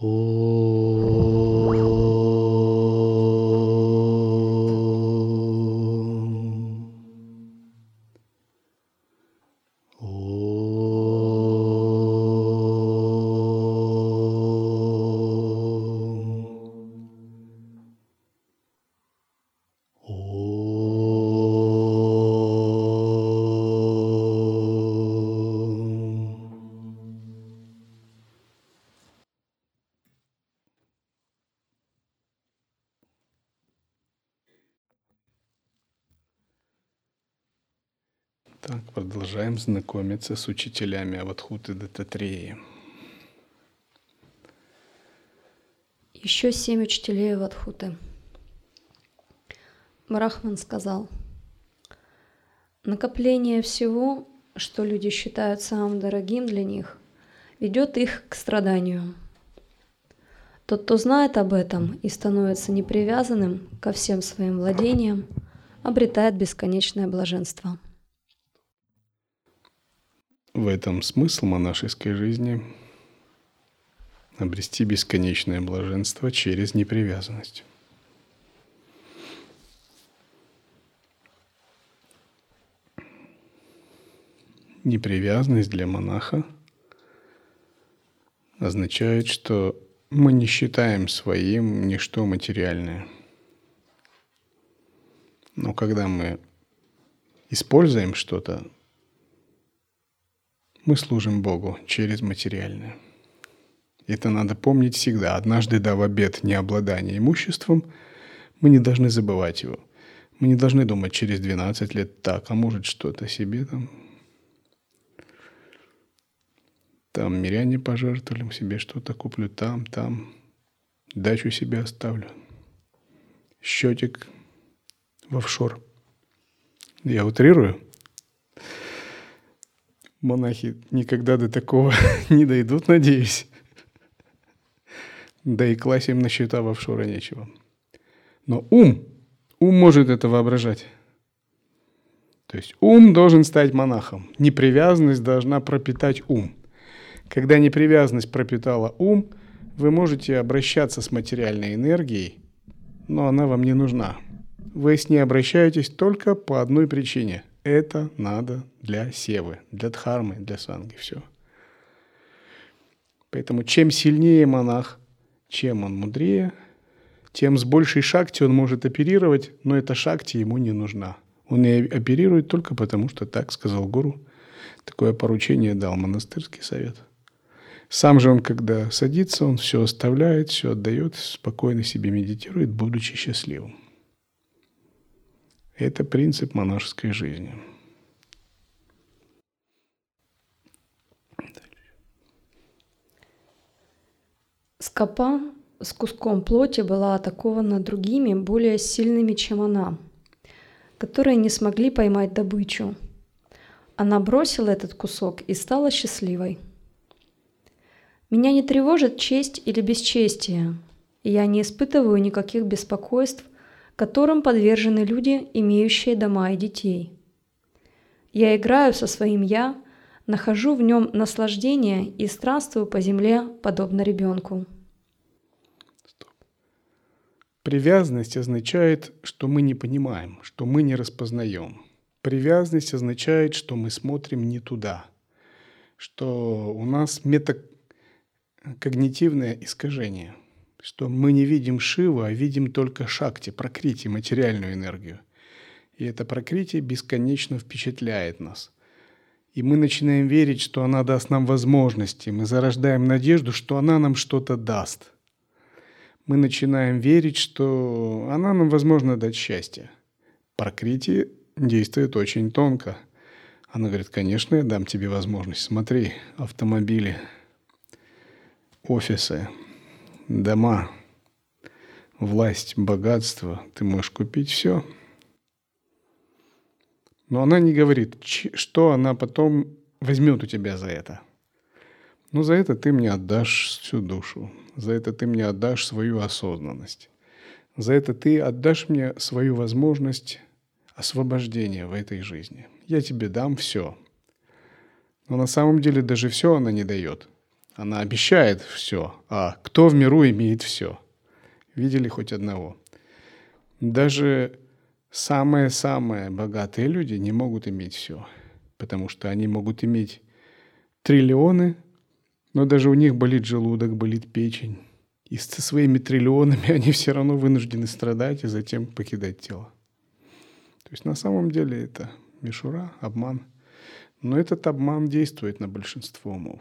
Так, продолжаем знакомиться с учителями Авадхуты Даттатреи. Еще 7 учителей Авадхуты. Брахман сказал: накопление всего, что люди считают самым дорогим для них, ведет их к страданию. Тот, кто знает об этом и становится непривязанным ко всем своим владениям, обретает бесконечное блаженство. В этом смысл монашеской жизни — обрести бесконечное блаженство через непривязанность. Непривязанность для монаха означает, что мы не считаем своим ничто материальное. Но когда мы используем что-то, мы служим Богу через материальное. Это надо помнить всегда. Однажды дав обет необладания имуществом, мы не должны забывать его. Мы не должны думать через 12 лет так, а может что-то себе там миряне пожертвовали, себе что-то куплю там, дачу себе оставлю, счетик в офшор. Я утрирую. Монахи никогда до такого не дойдут, надеюсь. Да и класть им на счета в офшоры нечего. Но ум может это воображать. То есть ум должен стать монахом. Непривязанность должна пропитать ум. Когда непривязанность пропитала ум, вы можете обращаться с материальной энергией, но она вам не нужна. Вы с ней обращаетесь только по одной причине. Это надо для севы, для дхармы, для санги, все. Поэтому чем сильнее монах, чем он мудрее, тем с большей шакти он может оперировать, но эта шакти ему не нужна. Он и оперирует только потому, что так сказал гуру. Такое поручение дал монастырский совет. Сам же он, когда садится, он все оставляет, все отдает, спокойно себе медитирует, будучи счастливым. Это принцип монашеской жизни. Скопа с куском плоти была атакована другими, более сильными, чем она, которые не смогли поймать добычу. Она бросила этот кусок и стала счастливой. Меня не тревожит честь или бесчестие, и я не испытываю никаких беспокойств, которым подвержены люди, имеющие дома и детей. Я играю со своим «я», нахожу в нем наслаждение и странствую по земле, подобно ребенку. Привязанность означает, что мы не понимаем, что мы не распознаем. Привязанность означает, что мы смотрим не туда, что у нас метакогнитивное искажение, что мы не видим Шиву, а видим только Шакти, Пракрити, материальную энергию. И эта Пракрити бесконечно впечатляет нас. И мы начинаем верить, что она даст нам возможности, мы зарождаем надежду, что она нам что-то даст. Мы начинаем верить, что она нам, возможно, дать счастье. Пракрити действует очень тонко. Она говорит: конечно, я дам тебе возможность. Смотри, автомобили, офисы, дома, власть, богатство. Ты можешь купить все. Но она не говорит, что она потом возьмет у тебя за это. Но за это ты мне отдашь всю душу. За это ты мне отдашь свою осознанность. За это ты отдашь мне свою возможность освобождения в этой жизни. Я тебе дам все. Но на самом деле даже все она не дает. Она обещает все, а кто в миру имеет все? Видели хоть одного? Даже самые-самые богатые люди не могут иметь все, потому что они могут иметь триллионы, но даже у них болит желудок, болит печень. И со своими триллионами они все равно вынуждены страдать и затем покидать тело. То есть на самом деле это мишура, обман. Но этот обман действует на большинство умов.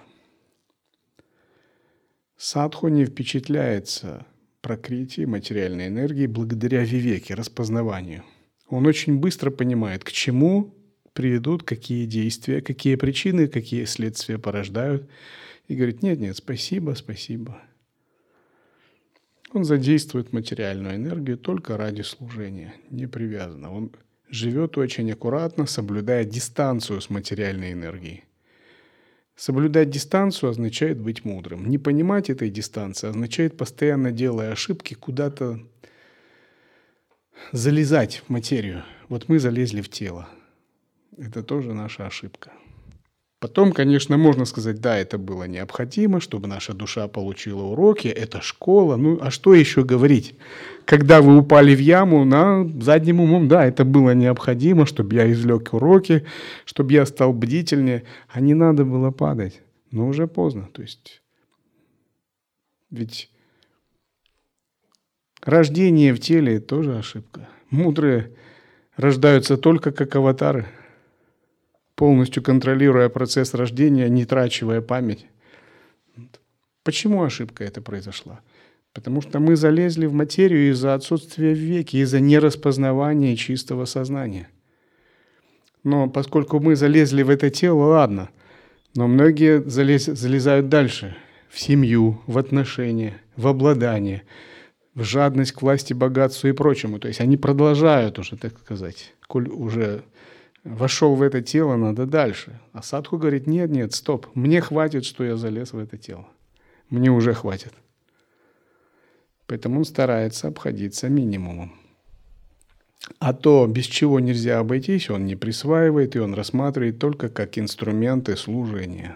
Садху не впечатляется пракрити, материальной энергией, благодаря вивеке, распознаванию. Он очень быстро понимает, к чему приведут, какие действия, какие причины, какие следствия порождают. И говорит, нет, спасибо. Он задействует материальную энергию только ради служения, не привязанно. Он живет очень аккуратно, соблюдая дистанцию с материальной энергией. Соблюдать дистанцию означает быть мудрым. Не понимать этой дистанции означает, постоянно делая ошибки, куда-то залезать в материю. Вот мы залезли в тело. Это тоже наша ошибка. Потом, конечно, можно сказать, да, это было необходимо, чтобы наша душа получила уроки, это школа. Ну, а что еще говорить? Когда вы упали в яму, задним умом, да, это было необходимо, чтобы я извлек уроки, чтобы я стал бдительнее. А не надо было падать. Но уже поздно. То есть, ведь рождение в теле – тоже ошибка. Мудрые рождаются только как аватары, полностью контролируя процесс рождения, не трачивая память. Почему ошибка эта произошла? Потому что мы залезли в материю из-за отсутствия веки, из-за нераспознавания чистого сознания. Но поскольку мы залезли в это тело, ладно, но многие залезают дальше, в семью, в отношения, в обладание, в жадность к власти, богатству и прочему. То есть они продолжают уже, так сказать, коль уже вошел в это тело, надо дальше. А садху говорит, нет, стоп, мне хватит, что я залез в это тело. Мне уже хватит. Поэтому он старается обходиться минимумом. А то, без чего нельзя обойтись, он не присваивает, и он рассматривает только как инструменты служения.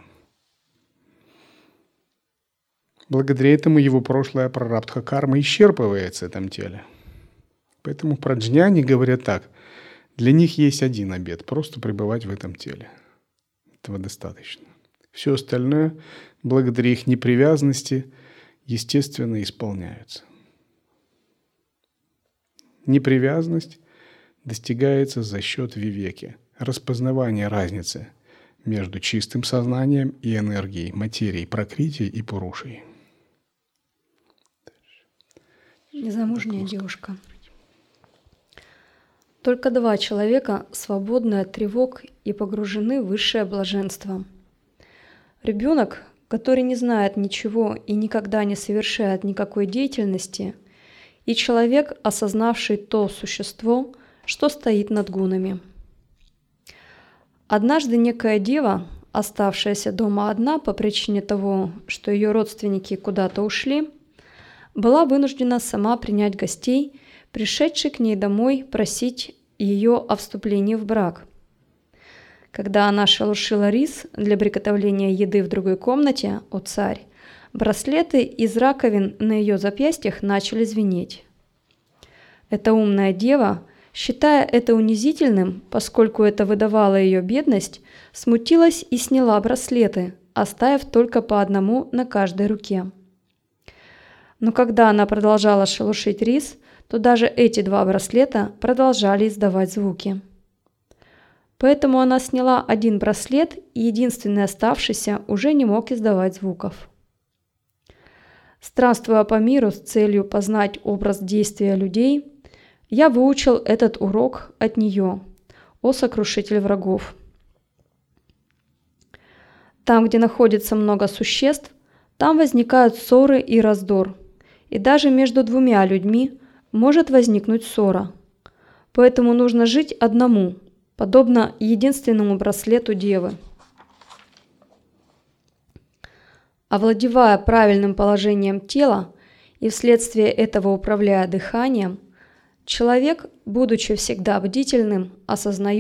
Благодаря этому его прошлая прарабдха карма исчерпывается в этом теле. Поэтому праджняни говорят так. Для них есть один обет – просто пребывать в этом теле. Этого достаточно. Все остальное, благодаря их непривязанности, естественно, исполняются. Непривязанность достигается за счет вивеки, распознавания разницы между чистым сознанием и энергией, материей, пракрити и пурушей. Незамужняя девушка. Только 2 человека свободны от тревог и погружены в высшее блаженство. Ребенок, который не знает ничего и никогда не совершает никакой деятельности, и человек, осознавший то существо, что стоит над гунами. Однажды некая дева, оставшаяся дома одна по причине того, что ее родственники куда-то ушли, была вынуждена сама принять гостей, пришедших к ней домой просить ее о вступлении в брак. Когда она шелушила рис для приготовления еды в другой комнате, о царь, браслеты из раковин на ее запястьях начали звенеть. Эта умная дева, считая это унизительным, поскольку это выдавало ее бедность, смутилась и сняла браслеты, оставив только по одному на каждой руке. Но когда она продолжала шелушить рис, то даже эти 2 браслета продолжали издавать звуки. Поэтому она сняла один браслет, и единственный оставшийся уже не мог издавать звуков. Странствуя по миру с целью познать образ действия людей, я выучил этот урок от нее, о сокрушитель врагов. Там, где находится много существ, там возникают ссоры и раздор, и даже между 2 людьми может возникнуть ссора. Поэтому нужно жить одному, подобно единственному браслету девы. Овладевая правильным положением тела и вследствие этого управляя дыханием, человек, будучи всегда бдительным,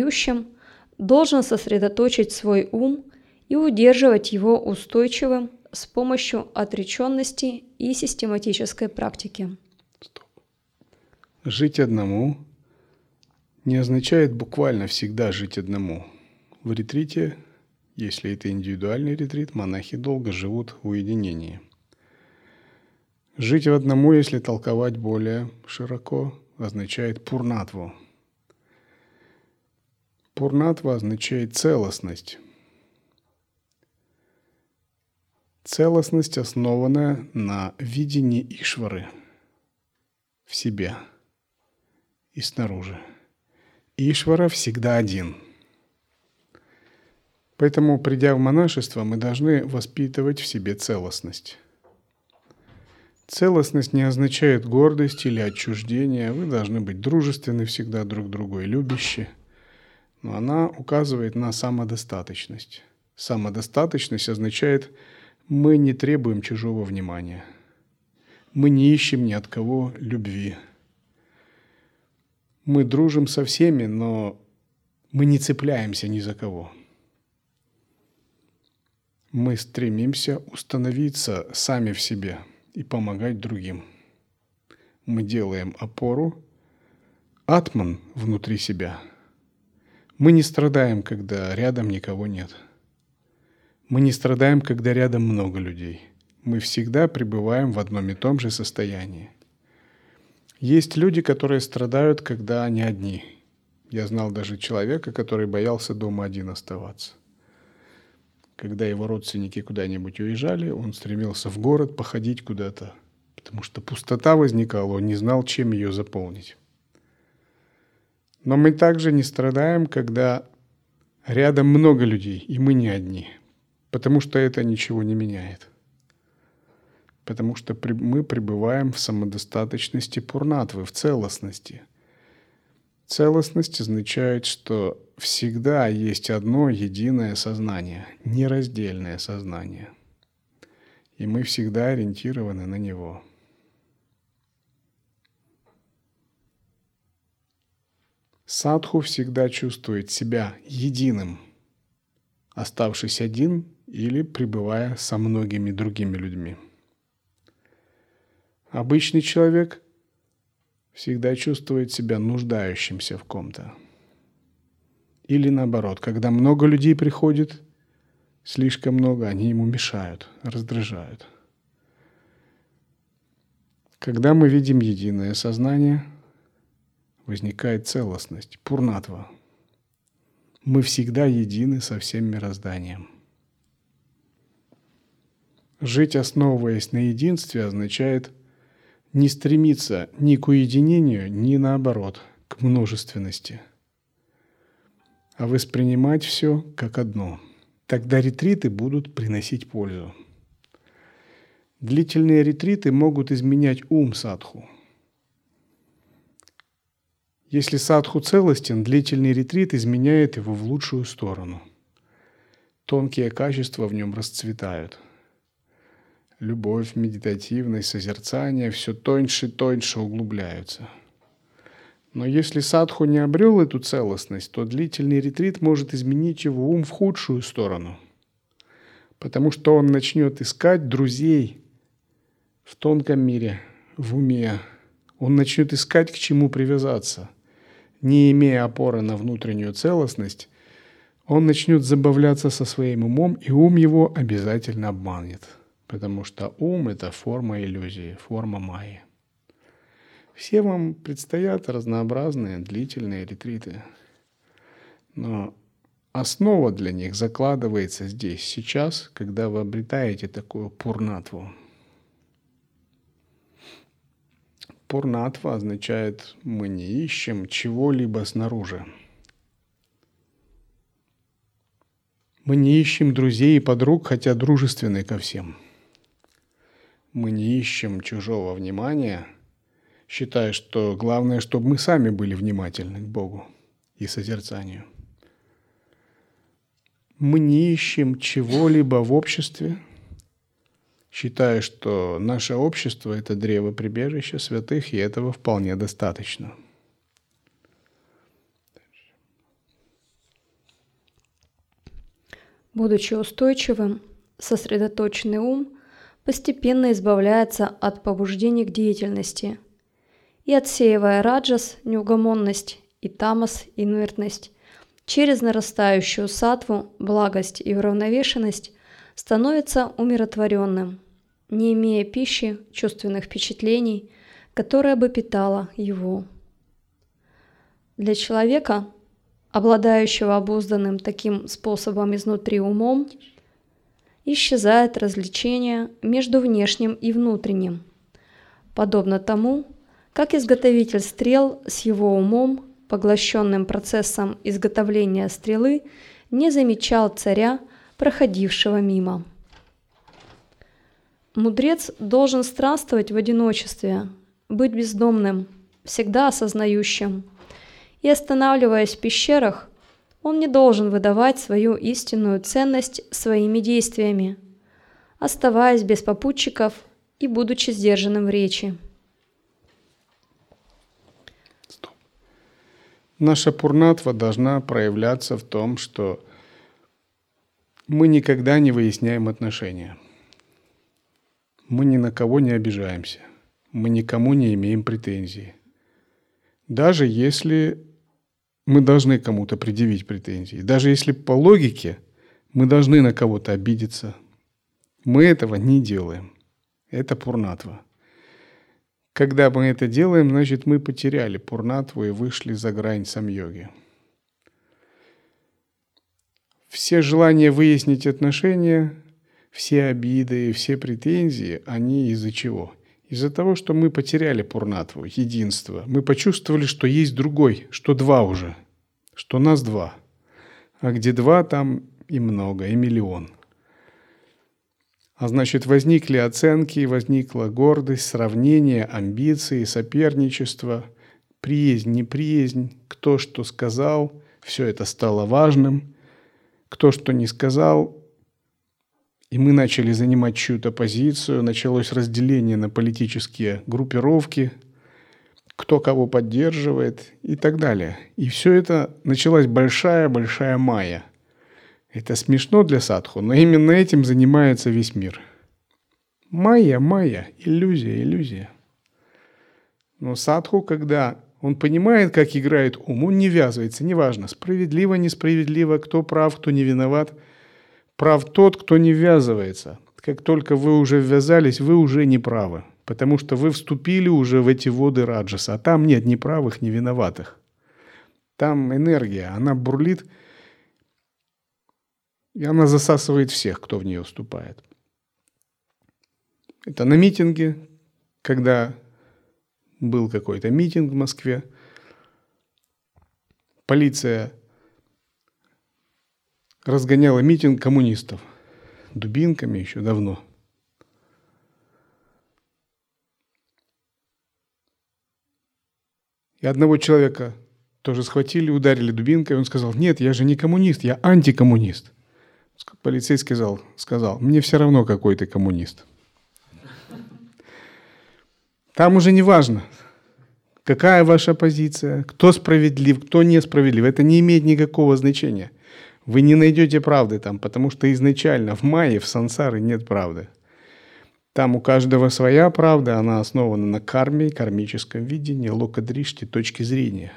осознающим, должен сосредоточить свой ум и удерживать его устойчивым, с помощью отреченности и систематической практики. Жить одному не означает буквально всегда жить одному. В ретрите, если это индивидуальный ретрит, монахи долго живут в уединении. Жить в одному, если толковать более широко, означает пурнатву. Пурнатва означает целостность. Целостность, основанная на видении Ишвары в себе и снаружи. Ишвара всегда один. Поэтому, придя в монашество, мы должны воспитывать в себе целостность. Целостность не означает гордость или отчуждение. Вы должны быть дружественны всегда друг к другу и любящи. Но она указывает на самодостаточность. Самодостаточность означает, мы не требуем чужого внимания. Мы не ищем ни от кого любви. Мы дружим со всеми, но мы не цепляемся ни за кого. Мы стремимся установиться сами в себе и помогать другим. Мы делаем опору, атман внутри себя. Мы не страдаем, когда рядом никого нет. Мы не страдаем, когда рядом много людей. Мы всегда пребываем в одном и том же состоянии. Есть люди, которые страдают, когда они одни. Я знал даже человека, который боялся дома один оставаться. Когда его родственники куда-нибудь уезжали, он стремился в город походить куда-то, потому что пустота возникала, он не знал, чем ее заполнить. Но мы также не страдаем, когда рядом много людей, и мы не одни, потому что это ничего не меняет. Потому что мы пребываем в самодостаточности пурнатвы, в целостности. Целостность означает, что всегда есть одно единое сознание, нераздельное сознание. И мы всегда ориентированы на него. Садху всегда чувствует себя единым, оставшись один или пребывая со многими другими людьми. Обычный человек всегда чувствует себя нуждающимся в ком-то. Или наоборот, когда много людей приходит, слишком много, они ему мешают, раздражают. Когда мы видим единое сознание, возникает целостность, пурнатва. Мы всегда едины со всем мирозданием. Жить, основываясь на единстве, означает не стремиться ни к уединению, ни наоборот, к множественности, а воспринимать все как одно. Тогда ретриты будут приносить пользу. Длительные ретриты могут изменять ум садху. Если садху целостен, длительный ретрит изменяет его в лучшую сторону. Тонкие качества в нем расцветают. Любовь, медитативность, созерцание все тоньше и тоньше углубляются. Но если садху не обрел эту целостность, то длительный ретрит может изменить его ум в худшую сторону, потому что он начнет искать друзей в тонком мире, в уме. Он начнет искать, к чему привязаться. Не имея опоры на внутреннюю целостность, он начнет забавляться со своим умом, и ум его обязательно обманет, потому что ум – это форма иллюзии, форма майи. Все вам предстоят разнообразные длительные ретриты, но основа для них закладывается здесь, сейчас, когда вы обретаете такую пурнатву. Пурнатва означает, мы не ищем чего-либо снаружи. Мы не ищем друзей и подруг, хотя дружественны ко всем. Мы не ищем чужого внимания, считая, что главное, чтобы мы сами были внимательны к Богу и созерцанию. Мы не ищем чего-либо в обществе, считая, что наше общество – это древо прибежища святых, и этого вполне достаточно. Будучи устойчивым, сосредоточенный ум постепенно избавляется от побуждений к деятельности и, отсеивая раджас, неугомонность, и тамас, инертность, через нарастающую саттву, благость и уравновешенность, становится умиротворенным, не имея пищи, чувственных впечатлений, которая бы питала его. Для человека, обладающего обузданным таким способом изнутри умом, исчезает различение между внешним и внутренним, подобно тому, как изготовитель стрел с его умом, поглощенным процессом изготовления стрелы, не замечал царя, проходившего мимо. Мудрец должен странствовать в одиночестве, быть бездомным, всегда осознающим, и, останавливаясь в пещерах, он не должен выдавать свою истинную ценность своими действиями, оставаясь без попутчиков и будучи сдержанным в речи. Наша пурнатва должна проявляться в том, что мы никогда не выясняем отношения. Мы ни на кого не обижаемся. Мы никому не имеем претензий. Даже если мы должны кому-то предъявить претензии, даже если по логике мы должны на кого-то обидеться, мы этого не делаем. Это пурнатва. Когда мы это делаем, значит, мы потеряли пурнатву и вышли за грань самьоги. Все желания выяснить отношения, все обиды, все претензии, они из-за чего? Из-за того, что мы потеряли пурнатву, единство. Мы почувствовали, что есть другой, что два уже, что нас два. А где два, там и много, и миллион. А значит, возникли оценки, возникла гордость, сравнение, амбиции, соперничество, приязнь, неприязнь, кто что сказал, все это стало важным, кто что не сказал, и мы начали занимать чью-то позицию, началось разделение на политические группировки, кто кого поддерживает и так далее. И все это началась большая-большая майя. Это смешно для садху, но именно этим занимается весь мир. Майя, иллюзия. Но садху, когда он понимает, как играет ум, он не ввязывается, неважно, справедливо, несправедливо, кто прав, кто не виноват. Прав тот, кто не ввязывается. Как только вы уже ввязались, вы уже не правы, потому что вы вступили уже в эти воды раджаса, а там нет ни правых, ни виноватых. Там энергия, она бурлит, и она засасывает всех, кто в нее вступает. Это на митинге, когда был какой-то митинг в Москве, полиция разгоняла митинг коммунистов дубинками еще давно. И одного человека тоже схватили, ударили дубинкой, он сказал: «Нет, я же не коммунист, я антикоммунист». Полицейский сказал: «Мне все равно, какой ты коммунист». Там уже не важно, какая ваша позиция, кто справедлив, кто несправедлив. Это не имеет никакого значения. Вы не найдете правды там, потому что изначально в майе, в сансаре нет правды. Там у каждого своя правда, она основана на карме, кармическом видении, локадришти, точки зрения.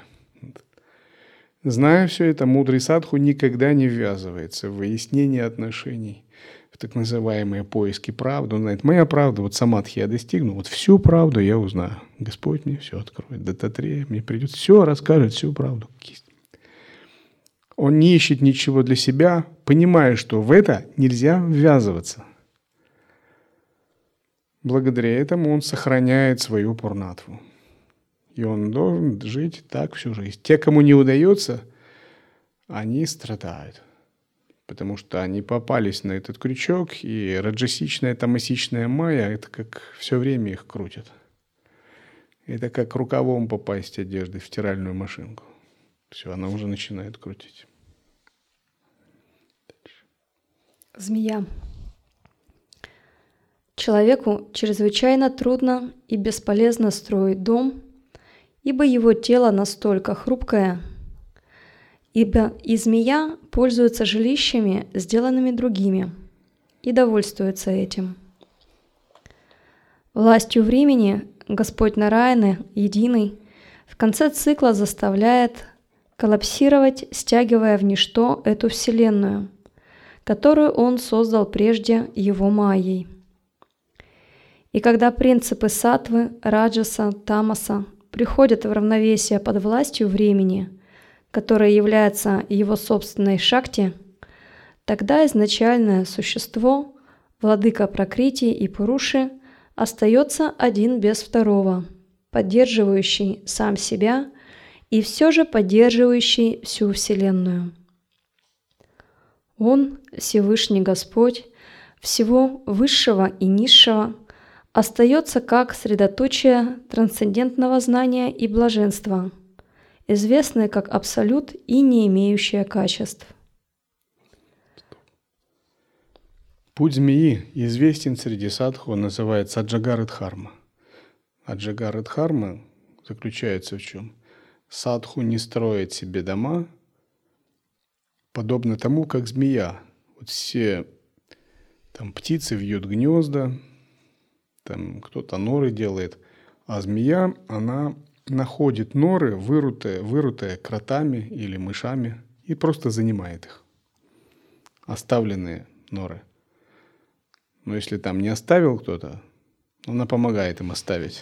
Зная все это, мудрый садху никогда не ввязывается в выяснение отношений, в так называемые поиски правды. Он знает: моя правда, вот самадхи я достигну, вот всю правду я узнаю. Господь мне все откроет, Даттатрея мне придет, все расскажет, всю правду. Он не ищет ничего для себя, понимая, что в это нельзя ввязываться. Благодаря этому он сохраняет свою пурнатву. И он должен жить так всю жизнь. Те, кому не удается, они страдают. Потому что они попались на этот крючок, и раджасичная, тамасичная майя, это как все время их крутят. Это как рукавом попасть одеждой в стиральную машинку. Все, она уже начинает крутить. Змея. Человеку чрезвычайно трудно и бесполезно строить дом, ибо его тело настолько хрупкое, ибо и змея пользуется жилищами, сделанными другими. и довольствуется этим. Властью времени Господь Нараяны, единый, в конце цикла заставляет коллапсировать, стягивая в ничто эту Вселенную, которую Он создал прежде Его Майей. И когда принципы саттвы, раджаса, тамаса приходят в равновесие под властью времени, которое является его собственной шакти, тогда изначальное существо, владыка Пракрити и Пуруши, остается один без второго, поддерживающий сам себя и все же поддерживающий всю Вселенную. Он, Всевышний Господь, всего высшего и низшего, остается как средоточие трансцендентного знания и блаженства, известное как абсолют и не имеющее качеств. Путь змеи известен среди садху, он называется Аджагарадхарма. Аджагарадхарма заключается в чем? Садху не строит себе дома, подобно тому, как змея. Вот все там птицы вьют гнезда, там кто-то норы делает, а змея, она находит норы, вырутые кротами или мышами, и просто занимает их. Оставленные норы. Но если там не оставил кто-то, она помогает им оставить.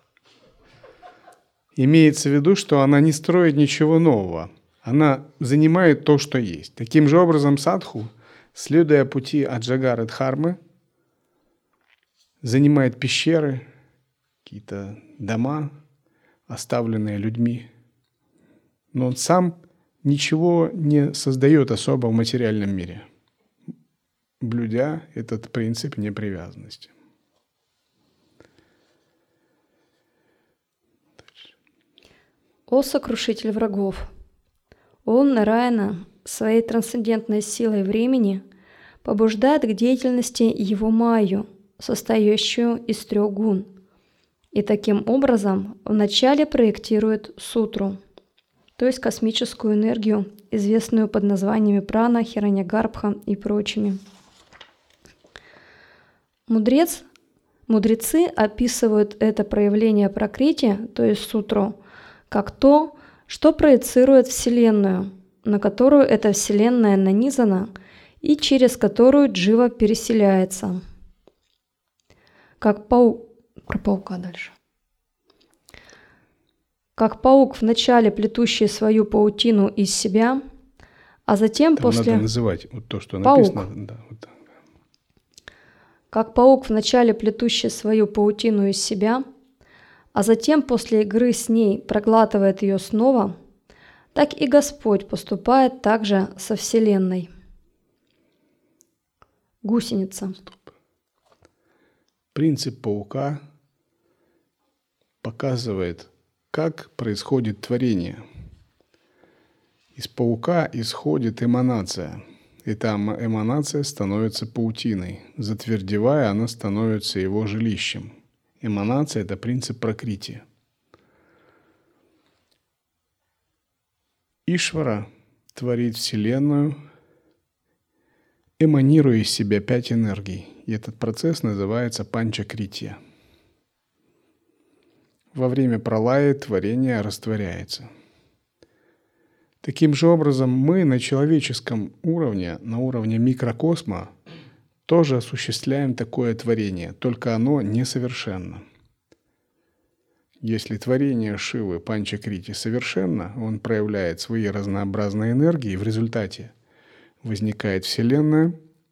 Имеется в виду, что она не строит ничего нового. Она занимает то, что есть. Таким же образом садху, следуя пути Аджагарадхармы, занимает пещеры, какие-то дома, оставленные людьми. Но он сам ничего не создает особо в материальном мире, блюдя этот принцип непривязанности. О сокрушитель врагов! Он, Нараяна, своей трансцендентной силой времени побуждает к деятельности его майю, состоящую из 3 гун, и таким образом вначале проектирует сутру, то есть космическую энергию, известную под названиями прана, хираньягарбха и прочими. Мудрецы описывают это проявление пракрити, то есть сутру, как то, что проецирует Вселенную, на которую эта Вселенная нанизана и через которую джива переселяется. Как паук вначале плетущий свою паутину из себя, а затем там после... Надо называть вот то, что написано. Да, вот так. Как паук вначале плетущий свою паутину из себя, а затем после игры с ней проглатывает ее снова, так и Господь поступает также со Вселенной. Гусеница. Принцип паука показывает, как происходит творение. Из паука исходит эманация. Эта эманация становится паутиной. Затвердевая, она становится его жилищем. Эманация – это принцип пракрити. Ишвара творит Вселенную, эманируя из себя 5 энергий. И этот процесс называется панчакритья. Во время пралая творение растворяется. Таким же образом, мы на человеческом уровне, на уровне микрокосма, тоже осуществляем такое творение, только оно несовершенно. Если творение Шивы Панчакрити совершенно, он проявляет свои разнообразные энергии, в результате возникает Вселенная,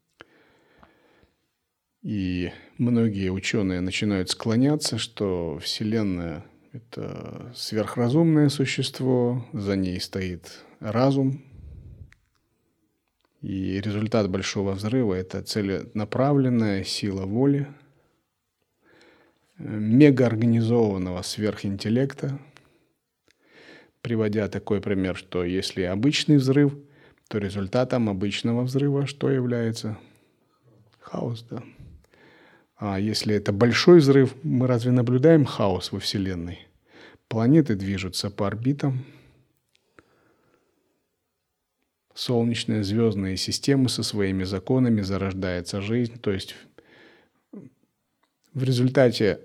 и многие ученые начинают склоняться, что Вселенная – это сверхразумное существо, за ней стоит разум, и результат Большого Взрыва – это целенаправленная сила воли, мегаорганизованного сверхинтеллекта, приводя такой пример, что если обычный взрыв, то результатом обычного взрыва что является? Хаос, да. А если это большой взрыв, мы разве наблюдаем хаос во Вселенной? Планеты движутся по орбитам, солнечные, звездные системы со своими законами, зарождается жизнь. То есть в результате,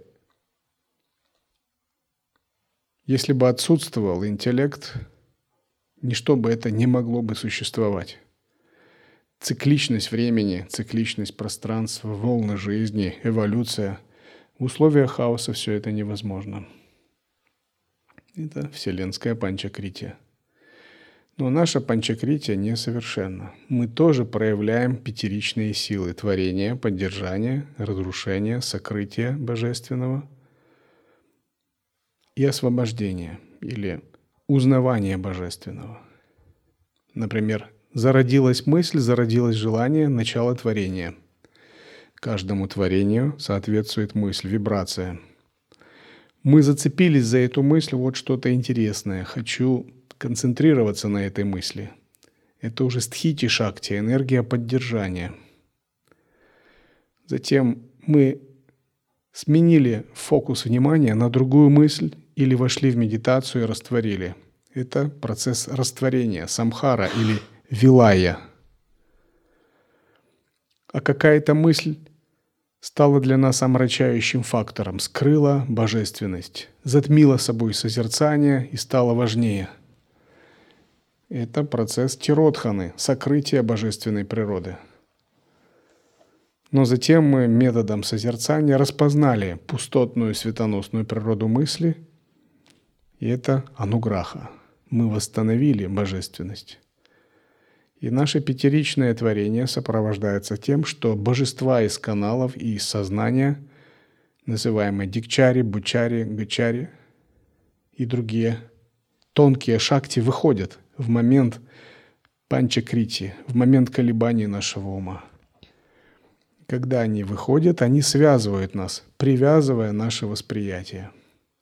если бы отсутствовал интеллект, ничто бы это не могло бы существовать. Цикличность времени, цикличность пространства, волны жизни, эволюция. В условиях хаоса все это невозможно. Это вселенская панчакрития. Но наша панчакрития несовершенна. Мы тоже проявляем пятеричные силы творения, поддержания, разрушения, сокрытия божественного и освобождения или узнавания божественного. Например, зародилась мысль, зародилось желание, начало творения. Каждому творению соответствует мысль, вибрация. Мы зацепились за эту мысль, вот что-то интересное. Хочу концентрироваться на этой мысли. Это уже стхити шакти, энергия поддержания. Затем мы сменили фокус внимания на другую мысль или вошли в медитацию и растворили. Это процесс растворения, самхара или вилая. А какая-то мысль стала для нас омрачающим фактором, скрыла божественность, затмила собой созерцание и стала важнее. Это процесс тиродханы, сокрытия божественной природы. Но затем мы методом созерцания распознали пустотную светоносную природу мысли, и это ануграха. Мы восстановили божественность. И наше пятеричное творение сопровождается тем, что божества из каналов и из сознания, называемые дикчари, бучари, гачари и другие тонкие шакти, выходят в момент панчакрити, в момент колебаний нашего ума. Когда они выходят, они связывают нас, привязывая наше восприятие.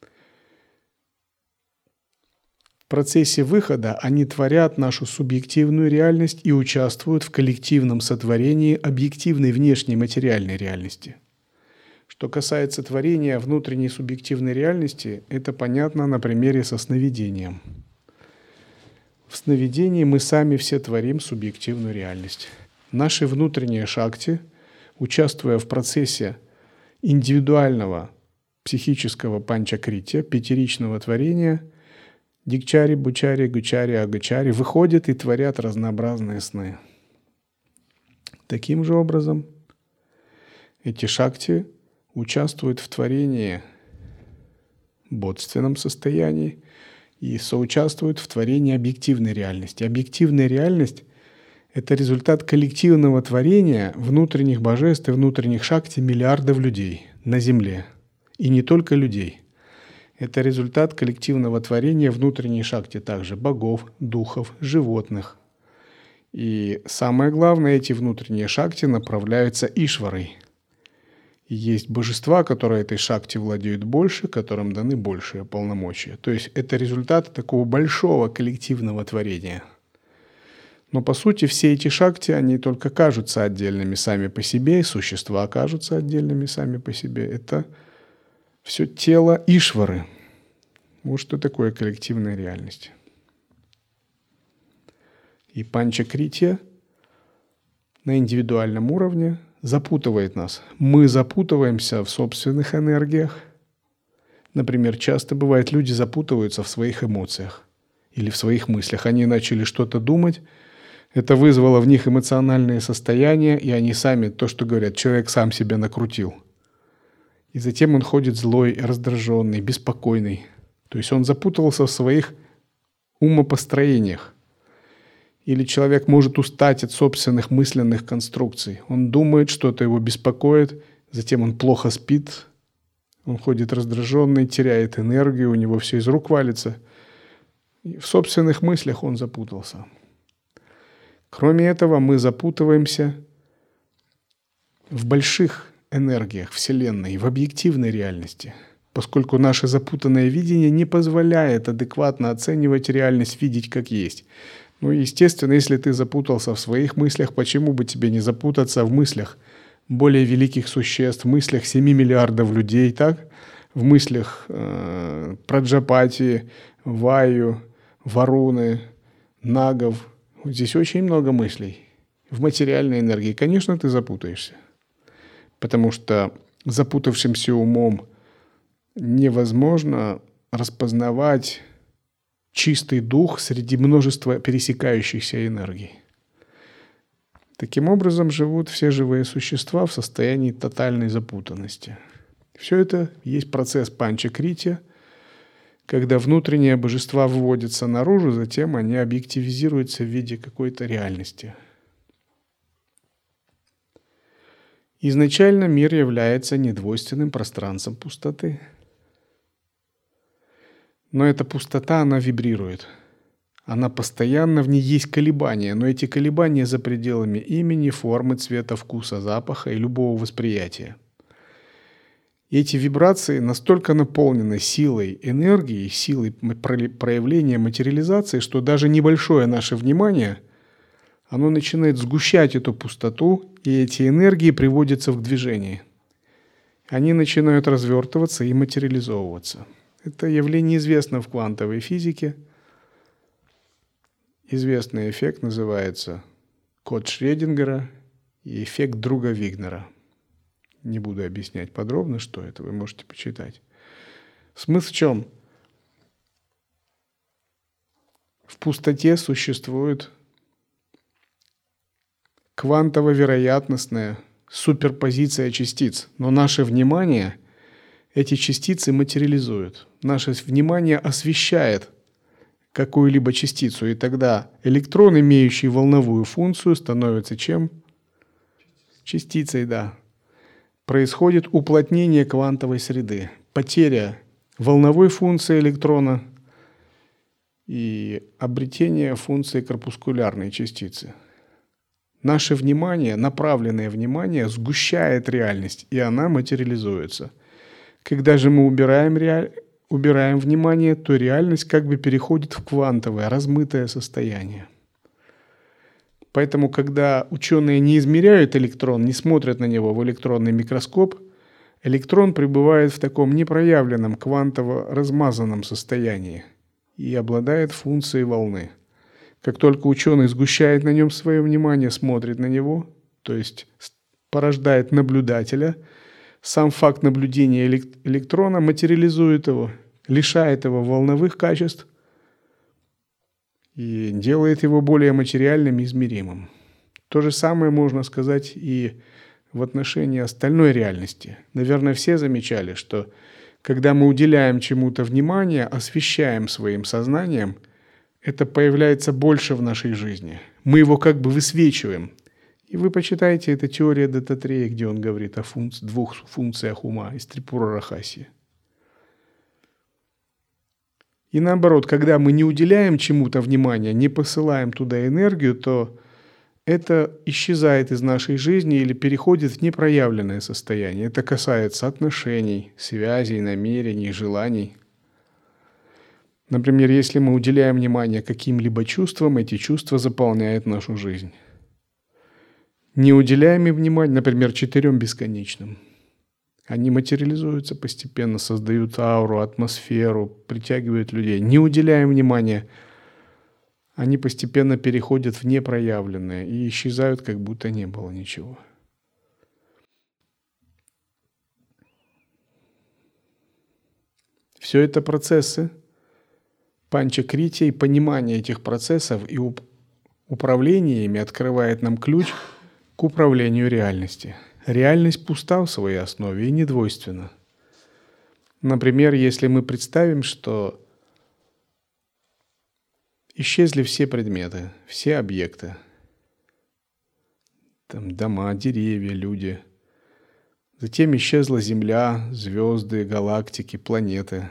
В процессе выхода они творят нашу субъективную реальность и участвуют в коллективном сотворении объективной внешней материальной реальности. Что касается творения внутренней субъективной реальности, это понятно на примере со сновидением. В сновидении мы сами все творим субъективную реальность. Наши внутренние шакти, участвуя в процессе индивидуального психического панчакрития, пятеричного творения, дикчари, бучари, гучари, агачари, выходят и творят разнообразные сны. Таким же образом, эти шакти участвуют в творении в бодственном состоянии и соучаствуют в творении объективной реальности. Объективная реальность — это результат коллективного творения внутренних божеств и внутренних шакти миллиардов людей на Земле. И не только людей. Это результат коллективного творения внутренней шакти также богов, духов, животных. И самое главное, эти внутренние шакти направляются Ишварой. И есть божества, которые этой шакти владеют больше, которым даны большие полномочия. То есть это результат такого большого коллективного творения. Но по сути все эти шакти, они только кажутся отдельными сами по себе, и существа кажутся отдельными сами по себе. Это все тело Ишвары. Вот что такое коллективная реальность. И панчакрития на индивидуальном уровне запутывает нас. Мы запутываемся в собственных энергиях. Например, часто бывает, люди запутываются в своих эмоциях или в своих мыслях. Они начали что-то думать, это вызвало в них эмоциональное состояние, и они сами, то, что говорят, человек сам себя накрутил. И затем он ходит злой, раздраженный, беспокойный. То есть он запутался в своих умопостроениях. Или человек может устать от собственных мысленных конструкций. Он думает, что-то его беспокоит, затем он плохо спит, он ходит раздраженный, теряет энергию, у него все из рук валится. И в собственных мыслях он запутался. Кроме этого, мы запутываемся в больших энергиях Вселенной, в объективной реальности, поскольку наше запутанное видение не позволяет адекватно оценивать реальность, видеть как есть. Ну, естественно, если ты запутался в своих мыслях, почему бы тебе не запутаться в мыслях более великих существ, в мыслях 7 миллиардов людей, так? В мыслях Праджапати, Ваю, Варуны, Нагов. здесь очень много мыслей. В материальной энергии, конечно, ты запутаешься. Потому что запутавшимся умом невозможно распознавать чистый дух среди множества пересекающихся энергий. Таким образом живут все живые существа в состоянии тотальной запутанности. Все это есть процесс панчакритья, когда внутренние божества выводятся наружу, затем они объективизируются в виде какой-то реальности. Изначально мир является недвойственным пространством пустоты. Но эта пустота, она вибрирует. Она постоянно, в ней есть колебания, но эти колебания за пределами имени, формы, цвета, вкуса, запаха и любого восприятия. И эти вибрации настолько наполнены силой энергии, силой проявления материализации, что даже небольшое наше внимание, оно начинает сгущать эту пустоту, и эти энергии приводятся в движение. Они начинают развертываться и материализовываться. Это явление известно в квантовой физике. Известный эффект называется код Шрёдингера и эффект друга Вигнера. Не буду объяснять подробно, что это, вы можете почитать. Смысл в чем? В пустоте существует квантово-вероятностная суперпозиция частиц, но наше внимание эти частицы материализует. Наше внимание освещает какую-либо частицу, и тогда электрон, имеющий волновую функцию, становится чем? Частицей, да. Происходит уплотнение квантовой среды, потеря волновой функции электрона и обретение функции корпускулярной частицы. Наше внимание, направленное внимание, сгущает реальность, и она материализуется. Когда же мы убираем внимание, то реальность как бы переходит в квантовое, размытое состояние. Поэтому, когда ученые не измеряют электрон, не смотрят на него в электронный микроскоп, электрон пребывает в таком непроявленном квантово-размазанном состоянии и обладает функцией волны. Как только ученый сгущает на нем свое внимание, смотрит на него, то есть порождает наблюдателя, сам факт наблюдения электрона материализует его, лишает его волновых качеств и делает его более материальным и измеримым. То же самое можно сказать и в отношении остальной реальности. Наверное, все замечали, что когда мы уделяем чему-то внимание, освещаем своим сознанием, это появляется больше в нашей жизни. Мы его как бы высвечиваем. И вы почитайте, это теория Даттатрея, где он говорит о двух функциях ума из Трипура Рахаси. И наоборот, когда мы не уделяем чему-то внимания, не посылаем туда энергию, то это исчезает из нашей жизни или переходит в непроявленное состояние. Это касается отношений, связей, намерений, желаний. Например, если мы уделяем внимание каким-либо чувствам, эти чувства заполняют нашу жизнь. Не уделяем им внимания, например, 4 бесконечным. Они материализуются постепенно, создают ауру, атмосферу, притягивают людей. Не уделяем внимания, они постепенно переходят в непроявленное и исчезают, как будто не было ничего. Все это процессы панчакритья, и понимание этих процессов и управление ими открывает нам ключ к управлению реальностью. Реальность пуста в своей основе и недвойственна. Например, если мы представим, что исчезли все предметы, все объекты, там дома, деревья, люди. Затем исчезла Земля, звезды, галактики, планеты.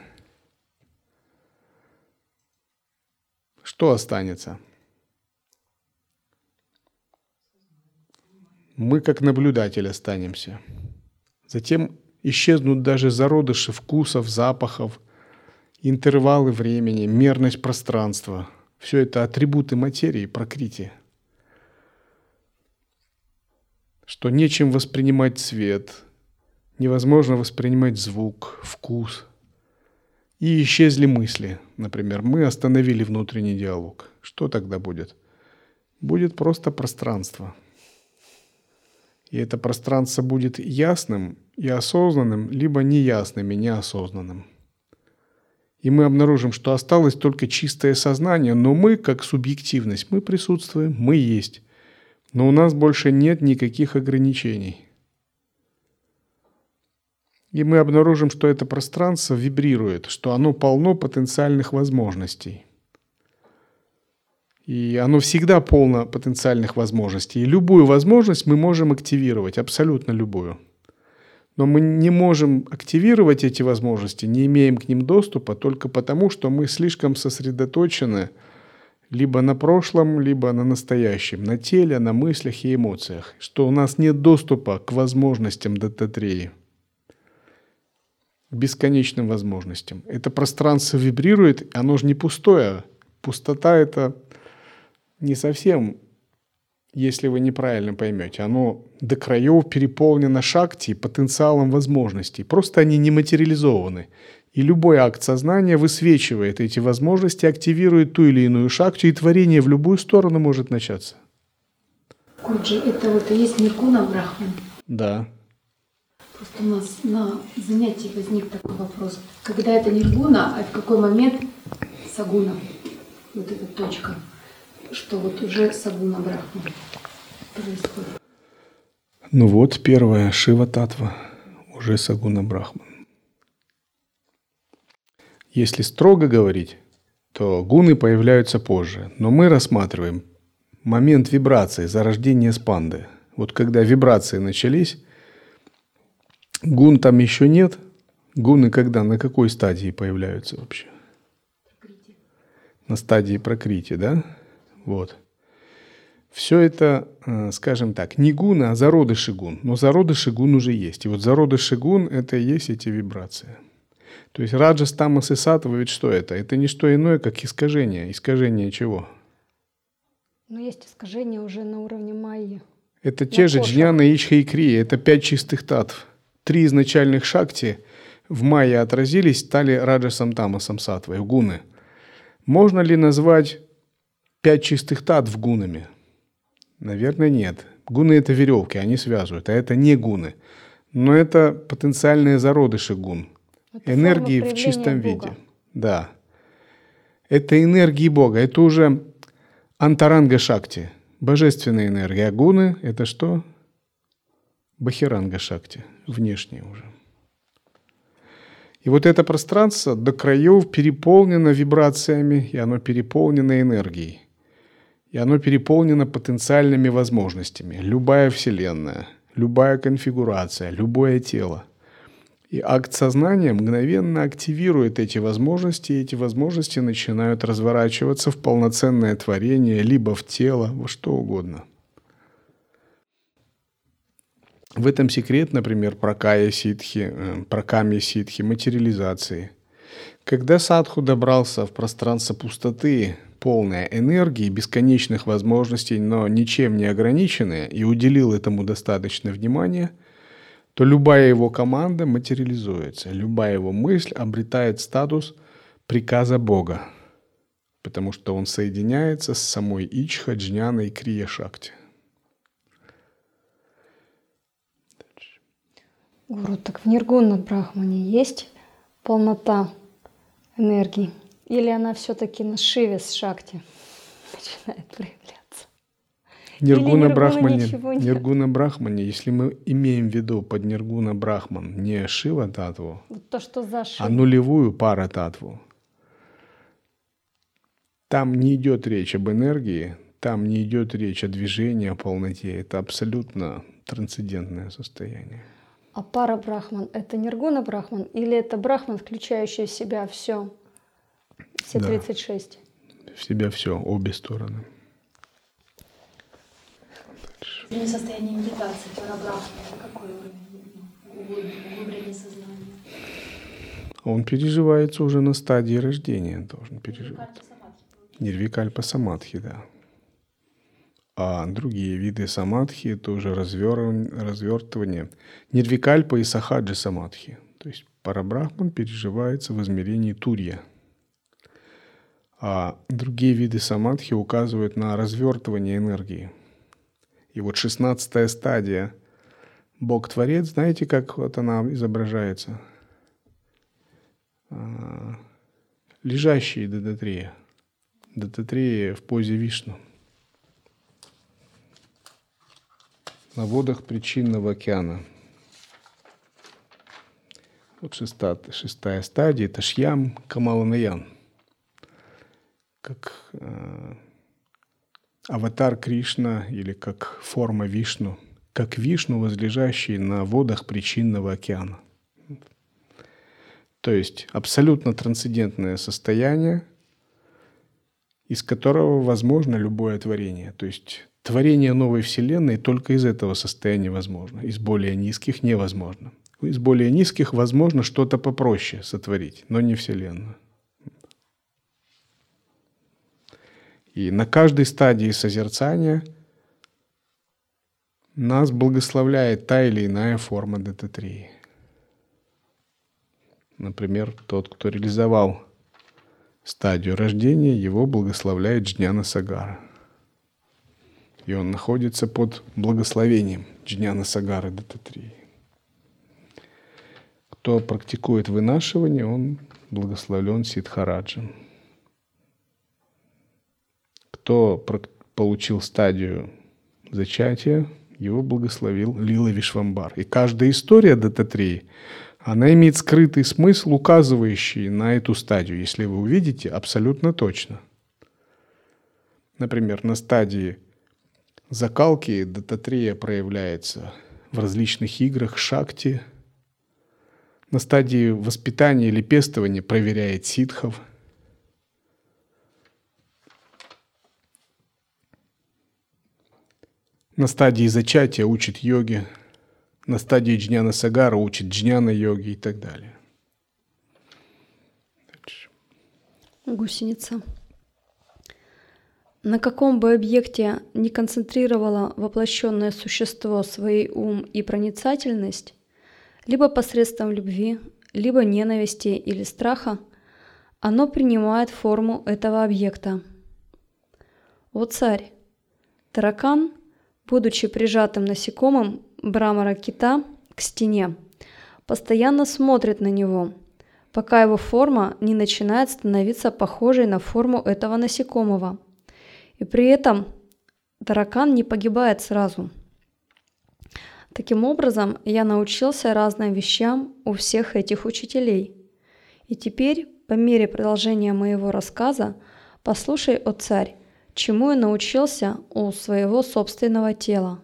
Что останется? Мы как наблюдатель останемся. Затем исчезнут даже зародыши вкусов, запахов, интервалы времени, мерность пространства. Все это атрибуты материи, пракрити. Что нечем воспринимать цвет, невозможно воспринимать звук, вкус. И исчезли мысли. Например, мы остановили внутренний диалог. Что тогда будет? будет просто пространство. И это пространство будет ясным и осознанным, либо неясным и неосознанным. И мы обнаружим, что осталось только чистое сознание, но мы, как субъективность, мы присутствуем, мы есть. Но у нас больше нет никаких ограничений. И мы обнаружим, что это пространство вибрирует, что оно полно потенциальных возможностей. И оно всегда полно потенциальных возможностей. И любую возможность мы можем активировать, абсолютно любую. Но мы не можем активировать эти возможности, не имеем к ним доступа только потому, что мы слишком сосредоточены либо на прошлом, либо на настоящем, на теле, на мыслях и эмоциях, что у нас нет доступа к возможностям Даттатреи, к бесконечным возможностям. Это пространство вибрирует, оно же не пустое. Пустота – это не совсем, если вы неправильно поймете, оно до краев переполнено шакти, потенциалом возможностей. Просто они не материализованы. И любой акт сознания высвечивает эти возможности, активирует ту или иную шакти, и творение в любую сторону может начаться. Гуруджи, это вот и есть Ниргуна Брахман? Да. Просто у нас на занятии возник такой вопрос. Когда это Ниргуна, а в какой момент Сагуна? Вот эта точка. Что вот уже Сагуна Брахман происходит. Ну вот, первая Шива Татва, уже Сагуна Брахман. Если строго говорить, то гуны появляются позже, но мы рассматриваем момент вибрации, зарождения спанды. Вот когда вибрации начались, гун там еще нет. Гуны когда, на какой стадии появляются вообще? Пракрити. На стадии пракрити, да? Вот. Все это, скажем так, не гуны, а зародыши гун. Но зародыши гун уже есть. И вот зародыши гун – это и есть эти вибрации. То есть раджас, тамас и саттва, ведь что это? Это не что иное, как искажение. Искажение чего? Но есть искажения уже на уровне майи. Это те же джняна, ичха и крия. Это 5 чистых татв. 3 изначальных шакти в майе отразились, стали раджасом, тамасом, саттвой, гуны. Можно ли назвать 5 чистых татв гунами? Наверное, нет. Гуны – это веревки, они связывают, а это не гуны. Но это потенциальные зародыши гун. Это энергии в чистом виде. Да. Это энергии Бога. Это уже антаранга шакти, божественная энергия. А гуны – это что? Бахиранга шакти, внешнее уже. И вот это пространство до краев переполнено вибрациями, и оно переполнено энергией. И оно переполнено потенциальными возможностями. Любая вселенная, любая конфигурация, любое тело. И акт сознания мгновенно активирует эти возможности, и эти возможности начинают разворачиваться в полноценное творение, либо в тело, во что угодно. В этом секрет, например, пракая ситхи, пракамья ситхи, материализации. Когда садху добрался в пространство пустоты, полное энергии, бесконечных возможностей, но ничем не ограниченное, и уделил этому достаточно внимания, то любая его команда материализуется, любая его мысль обретает статус приказа Бога, потому что он соединяется с самой ичха, джняна и крия шакти. Гуру, так в Ниргуна Брахмане есть полнота энергии? Или она все-таки на Шиве с Шакти начинает проявляться? Ниргуна Брахмане, если мы имеем в виду под Ниргуна Брахман не Шива Татву, то, что за Шива, а нулевую пара Татву, там не идет речь об энергии, там не идет речь о движении, о полноте. Это абсолютно трансцендентное состояние. А пара Брахман – это Ниргуна Брахман или это Брахман, включающий в себя все 36? В себя все, обе стороны. В состоянии медитации пара Брахман – это какой уровень? Глубокое сознание. Он переживается уже на стадии рождения, должен переживать. Нирвикальпа самадхи, да. А другие виды самадхи – это уже развертывание. Нирвикальпа и сахаджи самадхи. То есть парабрахман переживается в измерении турья. А другие виды самадхи указывают на развертывание энергии. И вот 16-я стадия Бог-творец, знаете, как вот она изображается? Лежащий Дататрея. Дататрея в позе Вишну. На водах причинного океана. Вот шестая стадия – это Шьям Камаланаян. Как аватар Кришна или как форма Вишну. Как Вишну, возлежащий на водах причинного океана. То есть абсолютно трансцендентное состояние, из которого возможно любое творение. То есть творение новой Вселенной только из этого состояния возможно. Из более низких невозможно. Из более низких возможно что-то попроще сотворить, но не Вселенную. И на каждой стадии созерцания нас благословляет та или иная форма Дататреи. Например, тот, кто реализовал стадию рождения, его благословляет Джняна Сагара. И он находится под благословением Джняна Сагары Дататреи. Кто практикует вынашивание, он благословлен Сиддхараджем. Кто получил стадию зачатия, его благословил Лила Вишвамбар. И каждая история Дататреи, она имеет скрытый смысл, указывающий на эту стадию, если вы увидите, абсолютно точно. Например, на стадии закалки Дататрея проявляется в различных играх шакти. На стадии воспитания или пестования проверяет ситхов. На стадии зачатия учит йоги. На стадии Джняна Сагара учит джняна-йоги и так далее. Дальше. Гусеница. На каком бы объекте ни концентрировало воплощенное существо свой ум и проницательность, либо посредством любви, либо ненависти или страха, оно принимает форму этого объекта. О царь! Таракан, будучи прижатым насекомым Брамара-кита к стене, постоянно смотрит на него, пока его форма не начинает становиться похожей на форму этого насекомого. И при этом таракан не погибает сразу. Таким образом, я научился разным вещам у всех этих учителей. И теперь, по мере продолжения моего рассказа, послушай, о царь, чему я научился у своего собственного тела.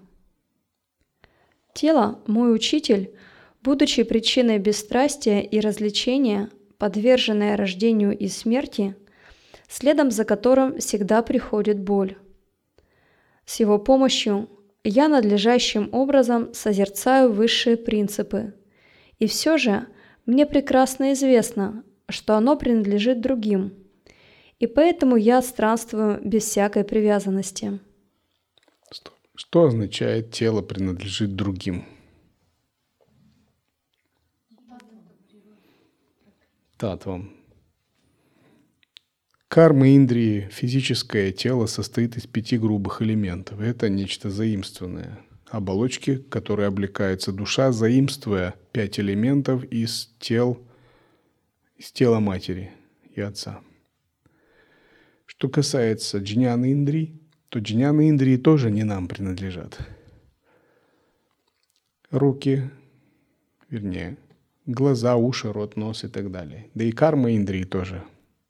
Тело, мой учитель, будучи причиной бесстрастия и развлечения, подверженное рождению и смерти, следом за которым всегда приходит боль. С его помощью я надлежащим образом созерцаю высшие принципы, и все же мне прекрасно известно, что оно принадлежит другим, и поэтому я странствую без всякой привязанности. Что означает тело принадлежит другим? Татвам. Карма индрии, физическое тело, состоит из 5 грубых элементов. Это нечто заимствованное. Оболочки, которые облекается душа, заимствуя 5 элементов из тела матери и отца. Что касается джняна индрий, то джняна индрии тоже не нам принадлежат. Руки, вернее, глаза, уши, рот, нос и так далее. Да и карма индрии тоже.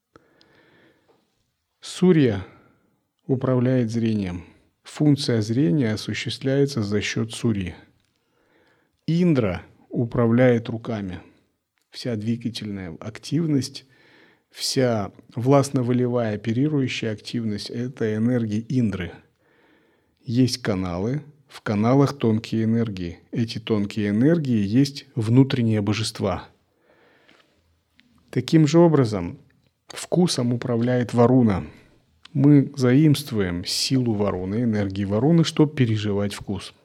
Сурья управляет зрением. Функция зрения осуществляется за счет сурьи. Индра управляет руками. Вся двигательная активность, вся властно-волевая оперирующая активность – это энергии Индры. Есть каналы, в каналах тонкие энергии. Эти тонкие энергии есть внутренние божества. Таким же образом, вкусом управляет Варуна. Мы заимствуем силу Варуны, энергии Варуны, чтобы переживать вкус.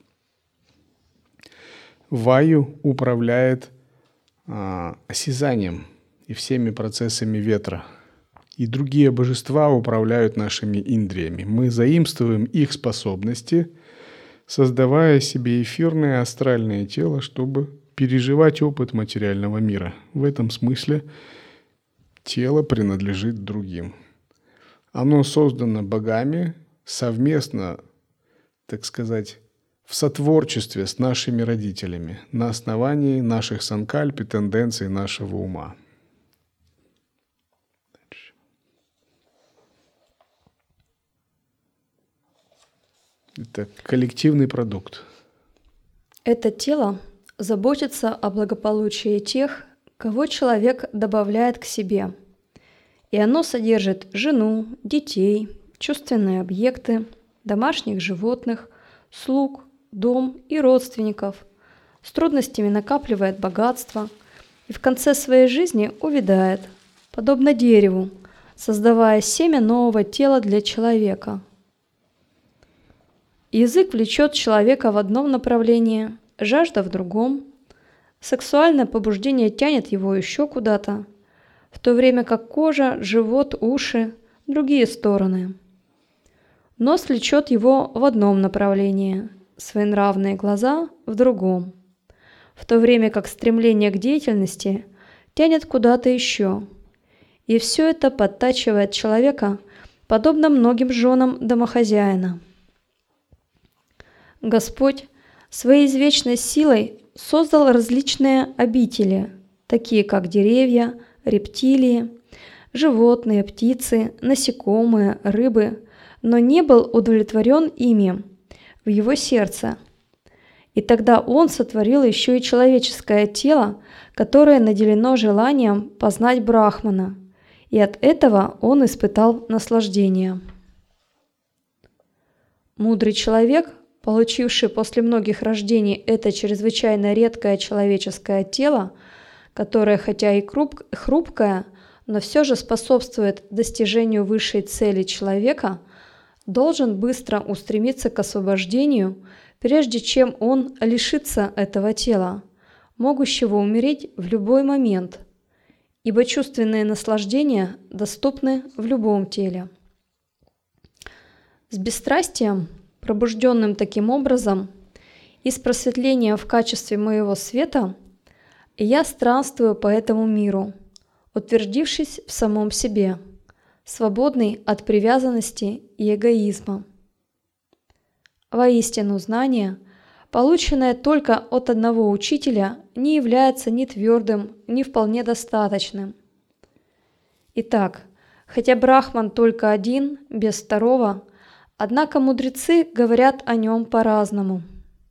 Ваю управляет осязанием и всеми процессами ветра. и другие божества управляют нашими индриями. Мы заимствуем их способности, создавая себе эфирное астральное тело, чтобы переживать опыт материального мира. В этом смысле тело принадлежит другим. Оно создано богами совместно, так сказать, в сотворчестве с нашими родителями, на основании наших санкальп и тенденций нашего ума. Это коллективный продукт. Это тело заботится о благополучии тех, кого человек добавляет к себе. И оно содержит жену, детей, чувственные объекты, домашних животных, слуг, дом и родственников, с трудностями накапливает богатство и в конце своей жизни увядает, подобно дереву, создавая семя нового тела для человека. Язык влечет человека в одном направлении, жажда в другом, сексуальное побуждение тянет его еще куда-то, в то время как кожа, живот, уши – другие стороны. Нос влечет его в одном направлении, своенравные глаза – в другом, в то время как стремление к деятельности тянет куда-то еще. И все это подтачивает человека, подобно многим женам домохозяина. Господь своей извечной силой создал различные обители, такие как деревья, рептилии, животные, птицы, насекомые, рыбы, но не был удовлетворен ими в его сердце. И тогда он сотворил еще и человеческое тело, которое наделено желанием познать Брахмана, и от этого он испытал наслаждение. Мудрый человек, получивший после многих рождений это чрезвычайно редкое человеческое тело, которое хотя и хрупкое, но все же способствует достижению высшей цели человека, должен быстро устремиться к освобождению, прежде чем он лишится этого тела, могущего умереть в любой момент, ибо чувственные наслаждения доступны в любом теле. С бесстрастием, пробужденным таким образом, и с просветлением в качестве моего света, я странствую по этому миру, утвердившись в самом себе, свободный от привязанности и эгоизма. Воистину, знание, полученное только от одного учителя, не является ни твердым, ни вполне достаточным. Итак, хотя Брахман только один, без второго, однако мудрецы говорят о нем по-разному.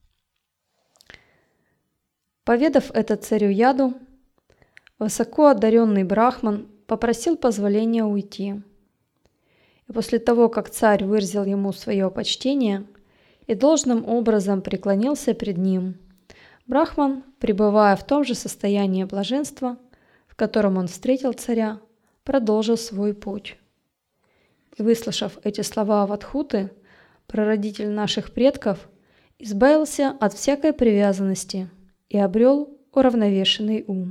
Поведав это царю Яду, высоко одаренный Брахман попросил позволения уйти. И после того, как царь выразил ему свое почтение и должным образом преклонился пред ним, Брахман, пребывая в том же состоянии блаженства, в котором он встретил царя, продолжил свой путь. И, выслушав эти слова Авадхуты, прародитель наших предков, избавился от всякой привязанности и обрел уравновешенный ум.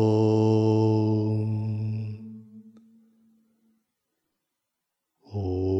Om.